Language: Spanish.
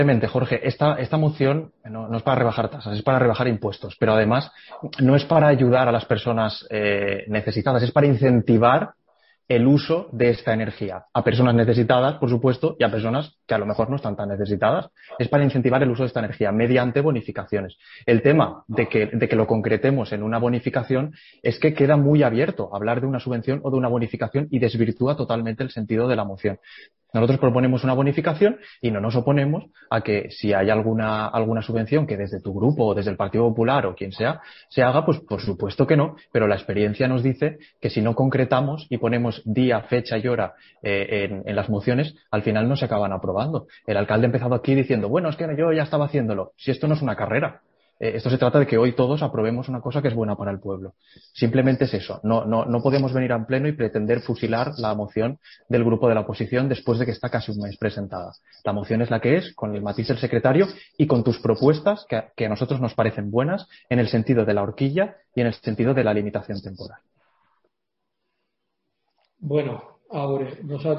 Brevemente, Jorge, esta moción no es para rebajar tasas, es para rebajar impuestos, pero además no es para ayudar a las personas necesitadas, es para incentivar el uso de esta energía a personas necesitadas, por supuesto, y a personas que a lo mejor no están tan necesitadas. Es para incentivar el uso de esta energía mediante bonificaciones. El tema de que lo concretemos en una bonificación es que queda muy abierto hablar de una subvención o de una bonificación y desvirtúa totalmente el sentido de la moción. Nosotros proponemos una bonificación y no nos oponemos a que si hay alguna subvención que desde tu grupo o desde el Partido Popular o quien sea se haga, pues por supuesto que no, pero la experiencia nos dice que si no concretamos y ponemos día, fecha y hora en las mociones, al final no se acaban aprobando. El alcalde ha empezado aquí diciendo, bueno, es que yo ya estaba haciéndolo. Si esto no es una carrera. Esto se trata de que hoy todos aprobemos una cosa que es buena para el pueblo. Simplemente es eso. No podemos venir en pleno y pretender fusilar la moción del grupo de la oposición después de que está casi un mes presentada. La moción es la que es, con el matiz del secretario y con tus propuestas que a nosotros nos parecen buenas en el sentido de la horquilla y en el sentido de la limitación temporal. Bueno, ahora, nosaltres